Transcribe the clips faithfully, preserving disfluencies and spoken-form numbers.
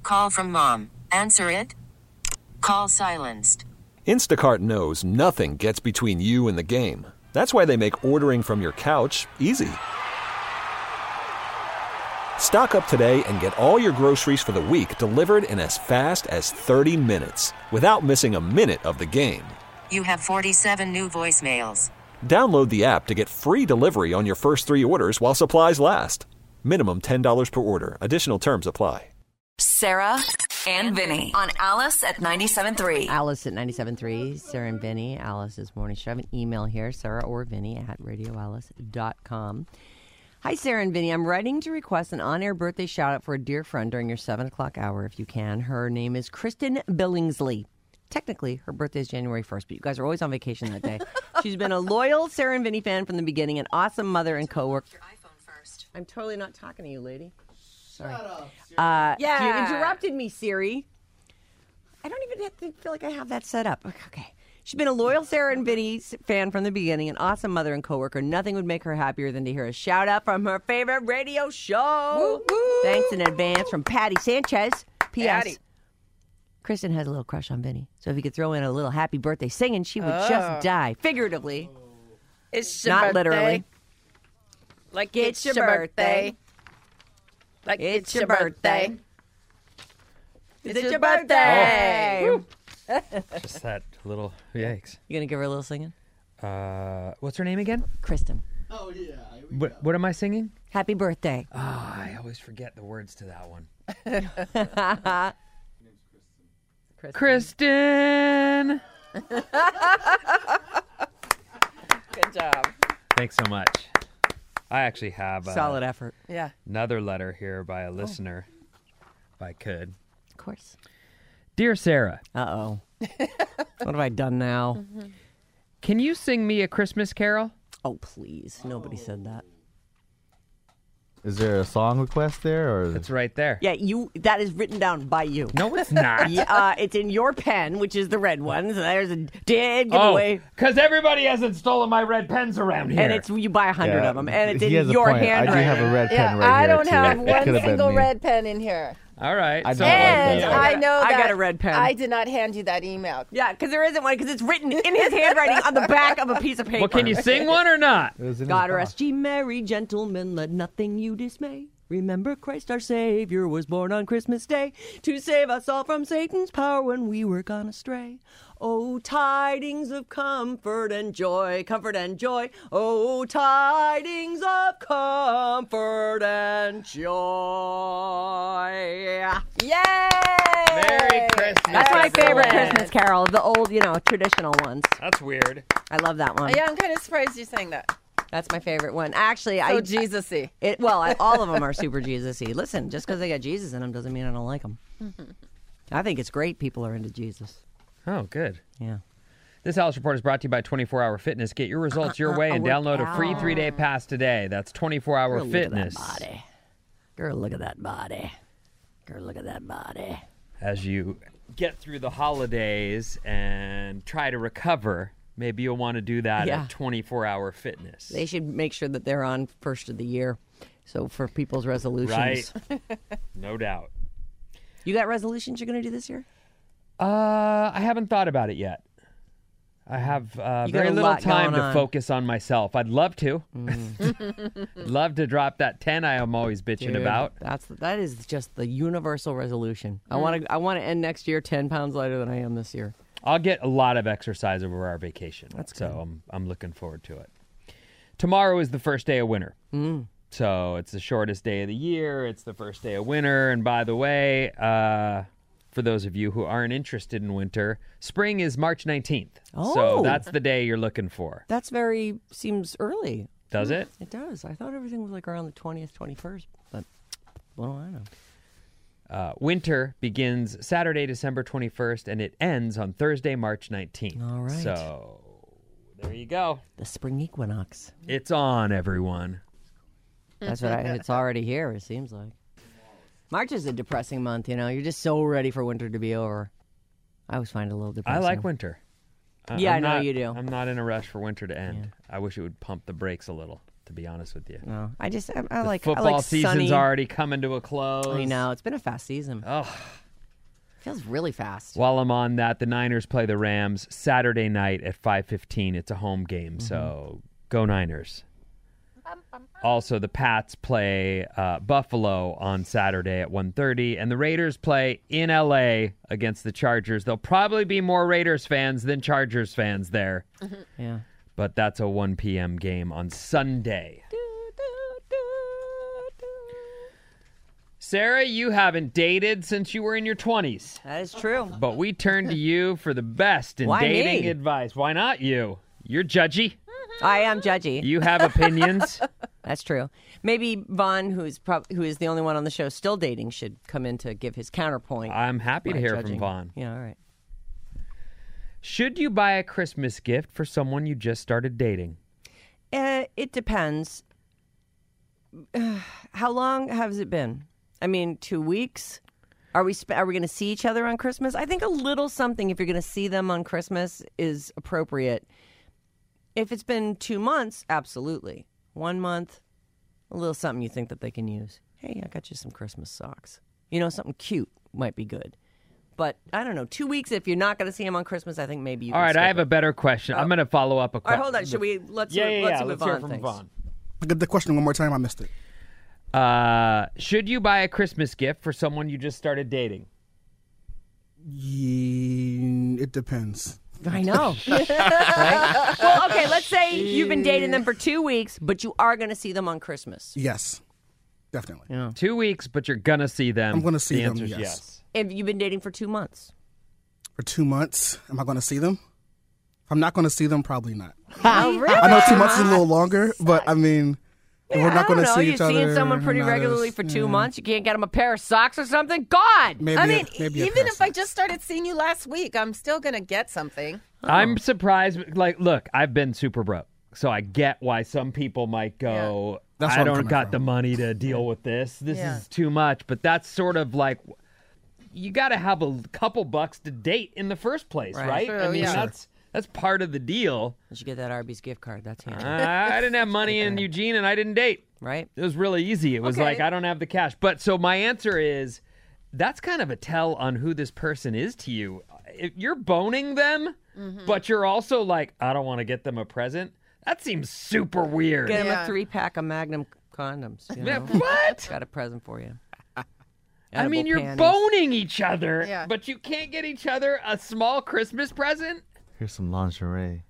Call from mom. Answer it. Call silenced. Instacart knows nothing gets between you and the game. That's why they make ordering from your couch easy. Stock up today and get all your groceries for the week delivered in as fast as thirty minutes without missing a minute of the game. You have forty-seven new voicemails. Download the app to get free delivery on your first three orders while supplies last. Minimum ten dollars per order. Additional terms apply. Sarah and Vinny on Alice at ninety-seven point three. Alice at ninety-seven point three. Sarah and Vinny. Alice's morning show. I have an email here, Sarah or Vinny at radio alice dot com. Hi, Sarah and Vinny. I'm writing to request an on-air birthday shout-out for a dear friend during your seven o'clock hour, if you can. Her name is Kristen Billingsley. Technically, her birthday is January first, but you guys are always on vacation that day. She's been a loyal Sarah and Vinny fan from the beginning, an awesome mother and coworker. Your iPhone first. I'm totally not talking to you, lady. Sorry. Shut up, Siri. Uh, yeah. You interrupted me, Siri. I don't even have to feel like I have that set up. Okay. She's been a loyal Sarah and Vinny fan from the beginning, an awesome mother and coworker. Nothing would make her happier than to hear a shout out from her favorite radio show. Woo, woo. Thanks in advance from Patty Sanchez. P S. Patty. Kristen has a little crush on Vinny, so if he could throw in a little happy birthday singing, she would oh. just die. Figuratively. It's your not birthday. Literally. Like it's, it's your birthday. birthday. Like it's, it's your birthday. birthday. It's, it's your birthday. Oh. Just that little yikes. You gonna give her a little singing? Uh, what's her name again? Kristen. Oh yeah. What, what am I singing? Happy birthday. Oh, I always forget the words to that one. Kristen. Kristen. Good job. Thanks so much. I actually have uh, solid effort. Yeah. Another letter here by a listener, oh. if I could. Of course. Dear Sarah. Uh-oh. What have I done now? Mm-hmm. Can you sing me a Christmas carol? Oh, please. Nobody oh. said that. Is there a song request there? Or it's right there. Yeah, you. That is written down by you. No, it's not. yeah, uh, it's in your pen, which is the red one. So there's a dead giveaway. Oh, because everybody hasn't stolen my red pens around here. And it's you buy a hundred yeah. of them, and it's he in your handwriting. I do have a red yeah, pen right I here. I don't too. have one single me. red pen in here. All right. I so and like I know that I got a red pen. I did not hand you that email. Yeah, because there isn't one, because it's written in his handwriting on the back of a piece of paper. Well, can you sing one or not? God rest ye merry gentlemen, let nothing you dismay. Remember Christ our Savior was born on Christmas Day to save us all from Satan's power when we were gone astray. Oh, tidings of comfort and joy, comfort and joy. Oh, tidings of comfort and joy. Yay! Merry Christmas. That's my favorite Excellent. Christmas carol, the old, you know, traditional ones. That's weird. I love that one. Yeah, I'm kind of surprised you sang that. That's my favorite one. Actually, so I Jesus-y. It well, I, all of them are super Jesus-y. Listen, just because they got Jesus in them doesn't mean I don't like them. I think it's great people are into Jesus. Oh, good. Yeah. This Alice Report is brought to you by twenty-four hour Fitness. Get your results your way and download a free three-day pass today. That's twenty-four hour Fitness. Look at that body. Girl, look at that body. Girl, look at that body. As you get through the holidays and try to recover, maybe you'll want to do that yeah. at twenty-four hour Fitness. They should make sure that they're on first of the year. So for people's resolutions. Right. No doubt. You got resolutions you're going to do this year? Uh, I haven't thought about it yet. I have uh, very little time to on. focus on myself. I'd love to. Mm. Love to drop that ten I am always bitching Dude, about. That's that is just the universal resolution. Mm. I want to I want to end next year ten pounds lighter than I am this year. I'll get a lot of exercise over our vacation. That's so good. I'm I'm looking forward to it. Tomorrow is the first day of winter. Mm. So it's the shortest day of the year. It's the first day of winter. And by the way, uh, for those of you who aren't interested in winter, spring is March nineteenth. Oh. So that's the day you're looking for. That's very, seems early. Does it? It does. I thought everything was like around the twentieth, twenty-first, but what do I know? Uh, winter begins Saturday, December twenty-first, and it ends on Thursday, March nineteenth. All right. So there you go. The spring equinox. It's on, everyone. That's what I, it's already here, it seems like. March is a depressing month, you know. You're just so ready for winter to be over. I always find it a little depressing. I like winter. Yeah, I'm I know not, you do. I'm not in a rush for winter to end. Yeah. I wish it would pump the brakes a little to be honest with you. No, I just I, I The like football I like season's sunny. already coming to a close. I know it's been a fast season. Oh. Feels really fast. While I'm on that, the Niners play the Rams Saturday night at five fifteen. It's a home game, Mm-hmm. so go Niners. Also, the Pats play uh, Buffalo on Saturday at one thirty, and the Raiders play in L A against the Chargers. There'll probably be more Raiders fans than Chargers fans there, Yeah. but that's a one p.m. game on Sunday. Sarah, you haven't dated since you were in your twenties. That is true. But we turn to you for the best in Why dating me? advice. Why not you? You're judgy. I am judgy. You have opinions. That's true. Maybe Vaughn, who's prob- who is the only one on the show still dating, should come in to give his counterpoint. I'm happy to Why hear judging? from Vaughn. Yeah, all right. Should you buy a Christmas gift for someone you just started dating? Uh, it depends. How long has it been? I mean, two weeks. Are we sp- are we going to see each other on Christmas? I think a little something, if you're going to see them on Christmas, is appropriate. If it's been two months, absolutely. One month, a little something you think that they can use. Hey, I got you some Christmas socks. You know, something cute might be good. But I don't know. Two weeks, if you're not going to see him on Christmas, I think maybe you. All can right, I skip have a it. better question. I'm going to follow up a All question. right, hold on. Should we? Let's. Yeah, see, yeah, let's yeah. see Let's what hear Vaughn from thinks. Vaughn. Get the question one more time. I missed it. Uh, should you buy a Christmas gift for someone you just started dating? Yeah, it depends. I know. Right? Well, okay, let's say you've been dating them for two weeks, but you are going to see them on Christmas. Yes, definitely. Yeah. Two weeks, but you're going to see them. I'm gonna see the them, answer's yes. yes. If you've been dating for two months. For two months, am I going to see them? If I'm not going to see them, probably not. Oh, really? I know two months is a little longer, but I mean, if we're not I going don't to know. see You're each other. seeing someone pretty not regularly as- for two yeah. months. You can't get them a pair of socks or something? God! Maybe I a- mean, maybe a even pair if of I socks. just started seeing you last week, I'm still going to get something. I'm surprised. Like, look, I've been super broke, so I get why some people might go, That's I where I'm don't coming got from. the money to deal with this. This Yeah. is too much. But that's sort of like, you got to have a couple bucks to date in the first place, Right. right? True, I mean, yeah. that's that's part of the deal. Did you get that Arby's gift card? That's handy. I, I didn't have money in Eugene, and I didn't date. Right? It was really easy. It was Okay. like, I don't have the cash. But so my answer is, that's kind of a tell on who this person is to you. If you're boning them, Mm-hmm. but you're also like, I don't want to get them a present. That seems super weird. Get him Yeah. a three pack of Magnum condoms. You Yeah, know? what? Got a present for you. I mean, Edible you're panties. boning each other, Yeah. but you can't get each other a small Christmas present? Here's some lingerie.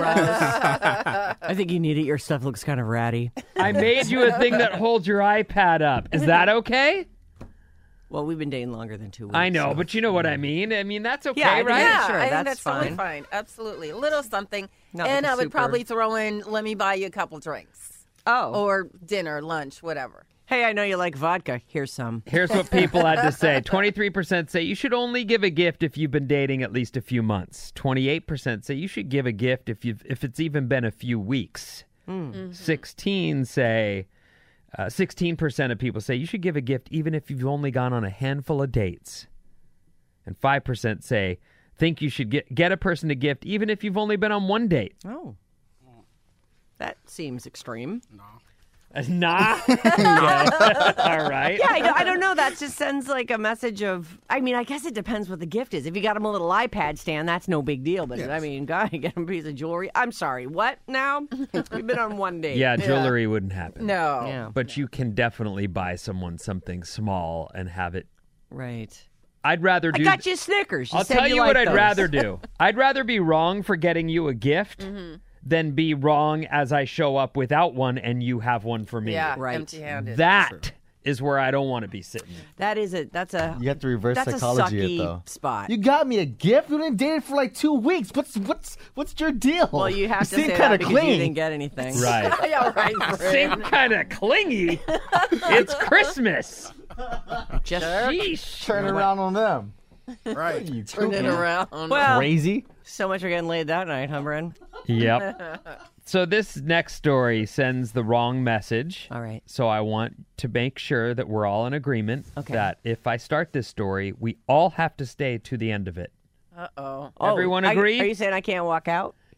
I think you need it. Your stuff looks kind of ratty. I made you a thing that holds your iPad up. Is that okay? Well, we've been dating longer than two weeks. I know, so- but you know what I mean. I mean, that's okay, Yeah, I think right? it's- Yeah, sure, I think that's that's totally fine. fine. Absolutely. A little something. Nothing and I would super. probably throw in, let me buy you a couple drinks. Oh. Or dinner, lunch, whatever. Hey, I know you like vodka. Here's some. Here's what people had to say. twenty-three percent say you should only give a gift if you've been dating at least a few months. twenty-eight percent say you should give a gift if you've if it's even been a few weeks. sixteen say uh, sixteen percent of people say you should give a gift even if you've only gone on a handful of dates. And five percent say think you should get get a person a gift even if you've only been on one date. Oh. That seems extreme. Uh, Nah. Yeah. All right. Yeah, I don't, I don't know. That just sends like a message of. I mean, I guess it depends what the gift is. If you got him a little iPad stand, that's no big deal. But I mean, guy, get him a piece of jewelry. I'm sorry. What now? We've been on one date. Yeah, jewelry wouldn't happen. No. Yeah. But you can definitely buy someone something small and have it. Right. I'd rather I do. got you Snickers. You I'll said tell you, what liked I'd those. rather do. I'd rather be wrong for getting you a gift Mm-hmm. than be wrong as I show up without one and you have one for me. Yeah, Right. empty-handed. That is where I don't want to be sitting. That is a. That's a. You have to reverse That's a psychology sucky it though. spot. You got me a gift. We didn't date for like two weeks. What's what's what's your deal? Well, you have to seem say kinda that because you clingy. didn't get anything. Right. yeah, right. Seem kind of clingy. It's Christmas. Just Sheesh. Turn around on them. Right. You Turn it cuckoo. around. well, Crazy. so much for getting laid that night, huh, Bren? Yep. So this next story sends the wrong message. All right. So I want to make sure that we're all in agreement Okay. that if I start this story, we all have to stay to the end of it. Uh-oh. Oh, Everyone I- agree? Are you saying I can't walk out?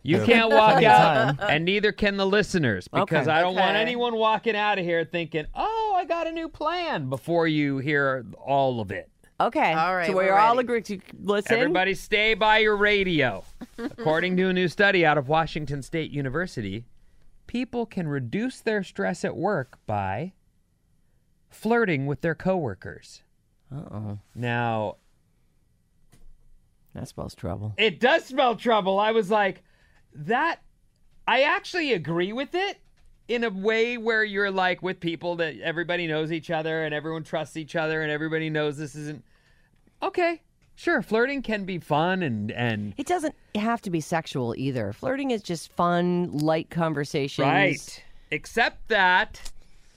You Yeah. can't walk Every out, time. and neither can the listeners, because Okay. I don't want Okay. anyone walking out of here thinking, oh, I got a new plan before you hear all of it. Okay. All right, So we're we're all ready. agreed to listen. Everybody stay by your radio. According to a new study out of Washington State University, people can reduce their stress at work by flirting with their coworkers. Uh-oh. Now, That spells trouble. it does spell trouble. I was like, that, I actually agree with it in a way where you're like with people that everybody knows each other and everyone trusts each other and everybody knows this isn't, okay, sure, flirting can be fun and, and It doesn't have to be sexual either. Flirting is just fun, light conversations. right. Except that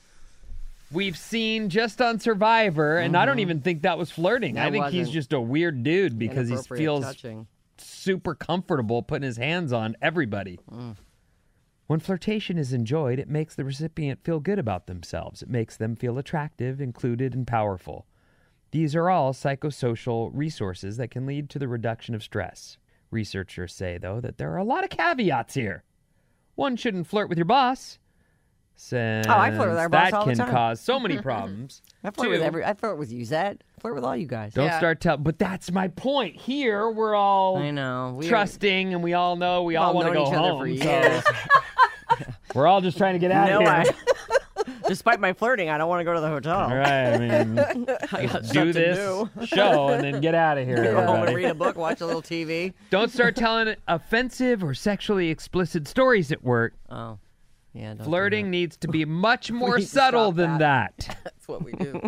we've seen just on Survivor, and I don't even think that was flirting. That I think he's wasn't. just a weird dude because he Inappropriate feels touching. super comfortable putting his hands on everybody. When flirtation is enjoyed, it makes the recipient feel good about themselves. It makes them feel attractive, included, and powerful. These are all psychosocial resources that can lead to the reduction of stress. Researchers say, though, that there are a lot of caveats here. One shouldn't flirt with your boss, since Oh, I flirt with our boss that all the can time. cause so many problems. I flirt with Two, every. I flirt with you, Zed. I flirt with all you guys. Don't Yeah. start tell. But that's my point. Here, we're all I know. We trusting, and we all know we We've all all want to known go each other home. for so years. we're all just trying to get out No, of I. here. Despite my flirting, I don't want to go to the hotel. All right, I mean, I got do stuff to this do. show and then get out of here. Go home and everybody. read a book, watch a little T V. Don't start telling offensive or sexually explicit stories at work. Oh, yeah. Don't do Flirting needs to be much more need to subtle stop than that. that. That's what we do.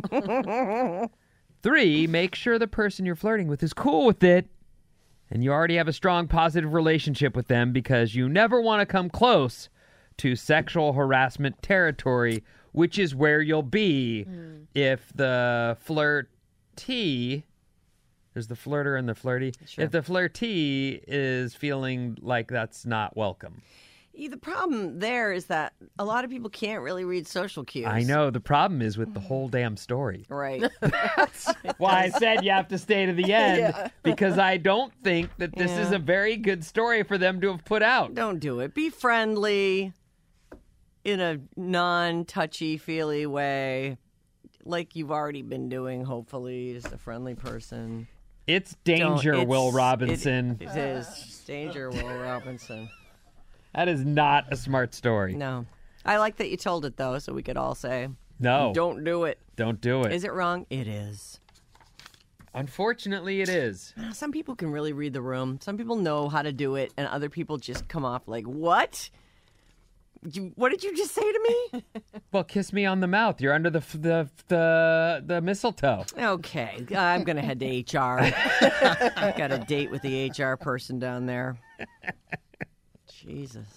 Three, make sure the person you're flirting with is cool with it and you already have a strong positive relationship with them, because you never want to come close to sexual harassment territory, which is where you'll be Mm. if the flirtee, there's the flirter and the flirty, if the flirtee is feeling like that's not welcome. Yeah, the problem there is that a lot of people can't really read social cues. I know. The problem is with the whole damn story. Right. Why I said you have to stay to the end, because I don't think that this is Yeah. a very good story for them to have put out. Don't do it. Be friendly in a non-touchy-feely way, like you've already been doing, hopefully, just a friendly person. It's Don't- danger, it's- Will it- Robinson. It is. Danger, Will Robinson. That is not a smart story. No. I like that you told it, though, so we could all say, No, don't do it. don't do it. Is it wrong? It is. Unfortunately, it is. Some people can really read the room. Some people know how to do it, and other people just come off like, what? You, what did you just say to me? Well, kiss me on the mouth. You're under the f- the the the mistletoe. Okay, I'm going to head to H R. I've got a date with the H R person down there. Jesus.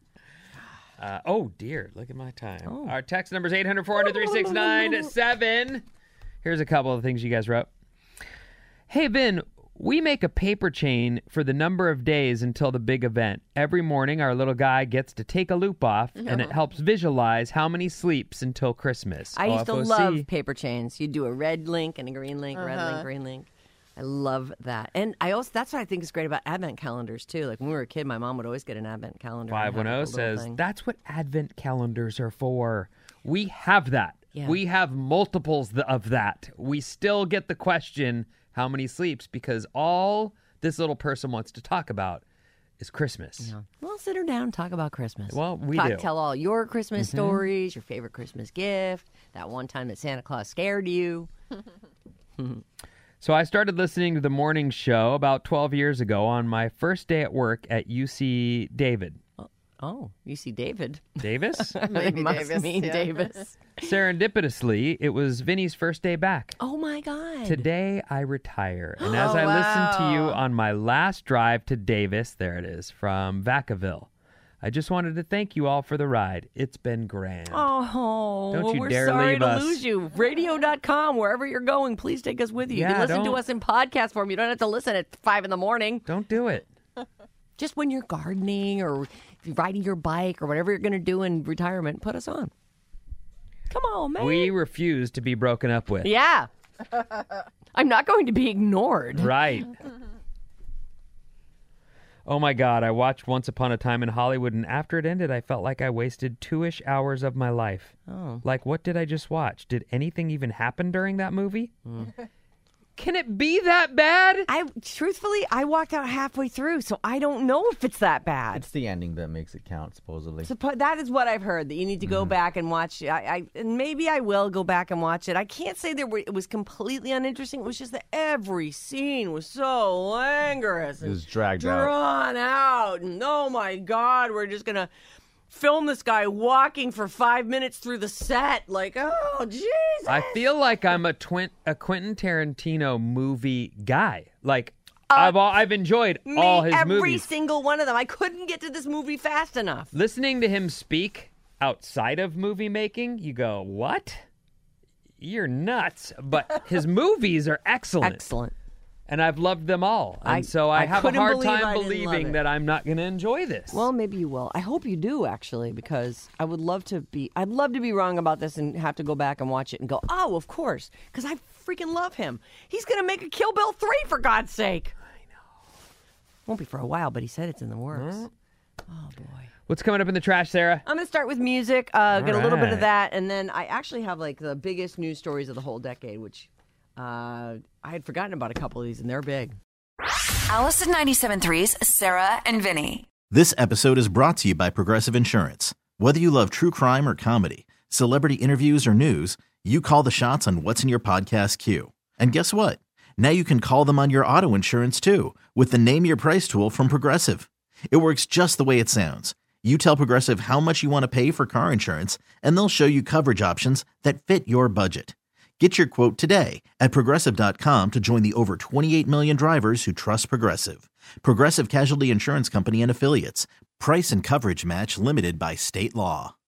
Uh, oh, dear. Look at my time. Oh. Our text number is eight hundred, four hundred, three six nine seven. Here's a couple of things you guys wrote. Hey, Vin, we make a paper chain for the number of days until the big event. Every morning, our little guy gets to take a loop off, and it helps visualize how many sleeps until Christmas. I used to O F O C. love paper chains. You'd do a red link and a green link, red link, green link. I love that. And I also that's what I think is great about advent calendars too. Like when we were a kid, my mom would always get an advent calendar. and have, five one like, zero a little says thing. that's what advent calendars are for. We have that. Yeah. We have multiples th- of that. We still get the question, how many sleeps? Because all this little person wants to talk about is Christmas. Well, sit her down, talk about Christmas. Well, we talk, do. Tell all your Christmas stories, your favorite Christmas gift, that one time that Santa Claus scared you. So I started listening to the morning show about twelve years ago on my first day at work at U C David. Oh, you see David. Davis? It Maybe must Davis, mean yeah. Davis. Serendipitously, it was Vinny's first day back. Oh my God. Today I retire. And as Oh, I listened to you wow. on my last drive to Davis, there it is, from Vacaville, I just wanted to thank you all for the ride. It's been grand. Oh, Don't well, you we're dare sorry leave to us. lose you. Radio dot com, wherever you're going, please take us with you. You Yeah, can listen to don't- us in podcast form. You don't have to listen at five in the morning. Don't do it. Just when you're gardening or riding your bike or whatever you're going to do in retirement, put us on. Come on, man. We refuse to be broken up with. Yeah. I'm not going to be ignored. Right. Oh my God, I watched Once Upon a Time in Hollywood, and after it ended, I felt like I wasted two-ish hours of my life. Oh. Like, what did I just watch? Did anything even happen during that movie? Mm. Can it be that bad? I truthfully, I walked out halfway through, so I don't know if it's that bad. It's the ending that makes it count, supposedly. Suppo- that is what I've heard, that you need to go mm. back and watch. I, I and maybe I will go back and watch it. I can't say that it was completely uninteresting. It was just that every scene was so languorous. It was dragged drawn out. Drawn out. And oh my God, we're just going to film this guy walking for five minutes through the set. Like, oh, Jesus. I feel like I'm a, twin, a Quentin Tarantino movie guy. Like, uh, I've all, I've enjoyed me, all his every movies. Every single one of them. I couldn't get to this movie fast enough. Listening to him speak outside of movie making, you go, what? You're nuts. But his movies are excellent. Excellent. And I've loved them all. And I, so I, I have a hard believe time I believing that I'm not going to enjoy this. Well, maybe you will. I hope you do, actually, because I would love to be I'd love to be wrong about this and have to go back and watch it and go, oh, of course, because I freaking love him. He's going to make a Kill Bill three, for God's sake. I know. Won't be for a while, but he said it's in the works. Mm-hmm. Oh, boy. What's coming up in the trash, Sarah? I'm going to start with music, uh, get right. a little bit of that, and then I actually have like the biggest news stories of the whole decade, which uh, I had forgotten about a couple of these, and they're big. Alice at ninety-seven point three's Sarah and Vinny. This episode is brought to you by Progressive Insurance. Whether you love true crime or comedy, celebrity interviews or news, you call the shots on what's in your podcast queue. And guess what? Now you can call them on your auto insurance too with the Name Your Price tool from Progressive. It works just the way it sounds. You tell Progressive how much you want to pay for car insurance, and they'll show you coverage options that fit your budget. Get your quote today at Progressive dot com to join the over twenty-eight million drivers who trust Progressive. Progressive Casualty Insurance Company and Affiliates. Price and coverage match limited by state law.